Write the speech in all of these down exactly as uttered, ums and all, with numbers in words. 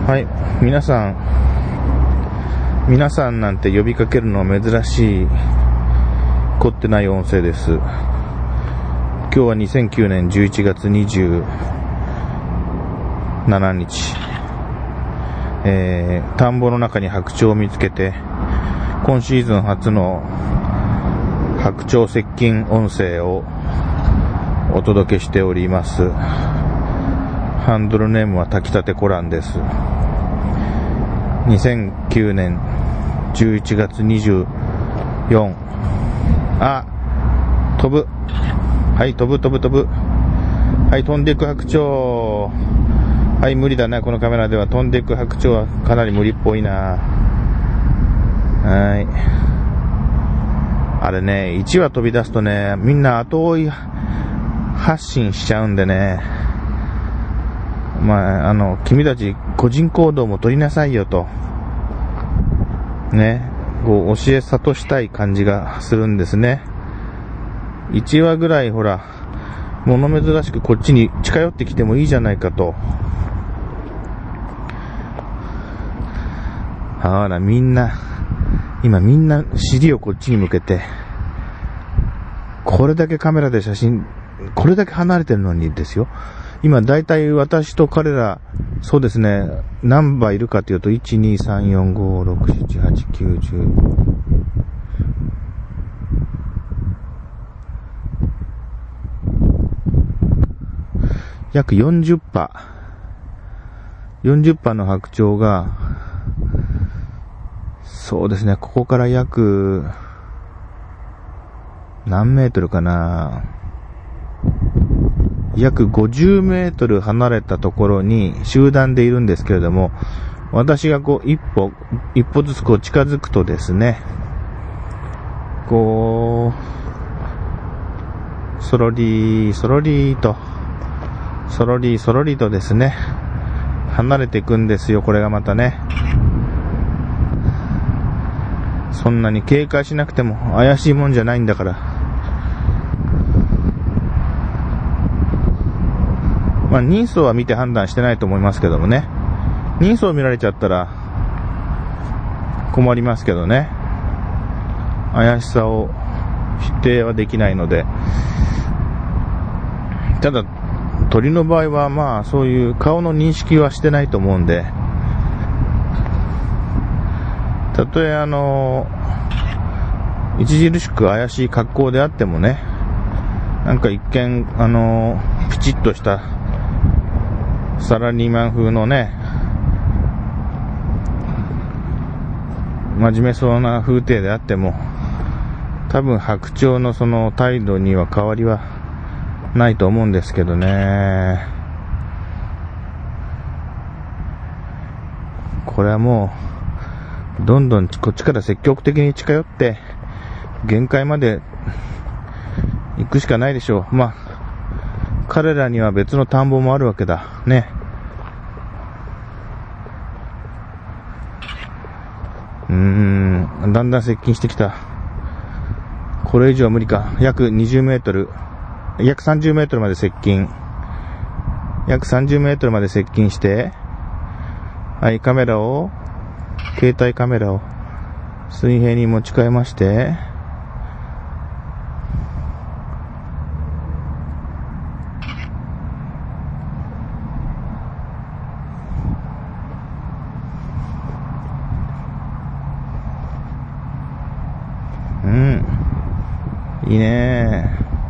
はい、皆さん、皆さんなんて呼びかけるのは珍しい、凝ってない音声です。今日はにせんきゅうねんじゅういちがつにじゅうしちにち、えー、田んぼの中に白鳥を見つけて、今シーズン初の白鳥接近音声をお届けしております。ハンドルネームは炊きたてコランです。にせんきゅうねんじゅういちがつにじゅうよっか、あ、飛ぶ。はい、飛ぶ飛ぶ飛ぶ。はい、飛んでいく白鳥。はい、無理だな、このカメラでは。飛んでいく白鳥はかなり無理っぽいな。はい。あれね、いちわ飛び出すとね、みんな後追い発信しちゃうんでね。まあ、あの、君たち個人行動も取りなさいよと。ね。こう、教え諭したい感じがするんですね。いちわぐらいほら、物珍しくこっちに近寄ってきてもいいじゃないかと。あら、みんな、今みんな尻をこっちに向けて、これだけカメラで写真、これだけ離れてるのにですよ。今だいたい私と彼ら、そうですね、何羽いるかというと、いち、に、さん、よん、ご、ろく、しち、はち、きゅう、じゅう、約よんじゅっぱ。よんじゅっぱの白鳥が、そうですね、ここから約、何メートルかな。約ごじゅうメートル離れたところに集団でいるんですけれども、私がこう一歩、一歩ずつこう近づくとですね、こう、そろりー、そろりーと、そろりー、そろりーとですね、離れていくんですよ、これがまたね。そんなに警戒しなくても怪しいもんじゃないんだから。まあ、人相は見て判断してないと思いますけどもね。人相見られちゃったら困りますけどね。怪しさを否定はできないので。ただ、鳥の場合はまあそういう顔の認識はしてないと思うんで、たとえあの、著しく怪しい格好であってもね、なんか一見あの、ピチッとしたサラリーマン風のね、真面目そうな風景であっても、多分白鳥のその態度には変わりはないと思うんですけどね。これはもうどんどんこっちから積極的に近寄って限界まで行くしかないでしょう。まあ彼らには別の田んぼもあるわけだね。うーん、だんだん接近してきた。これ以上は無理か。約にじゅうメートル、約さんじゅうメートルまで接近。約さんじゅうメートルまで接近して、はい、カメラを、携帯カメラを水平に持ち替えまして、うん、いいね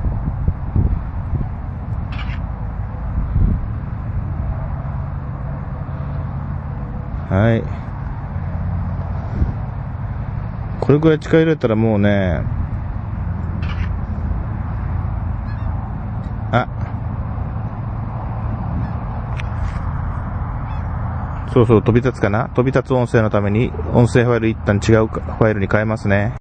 ー。はい。これくらい近寄れたらもうね、あ、そうそう、飛び立つかな？飛び立つ音声のために音声ファイル一旦違うファイルに変えますね。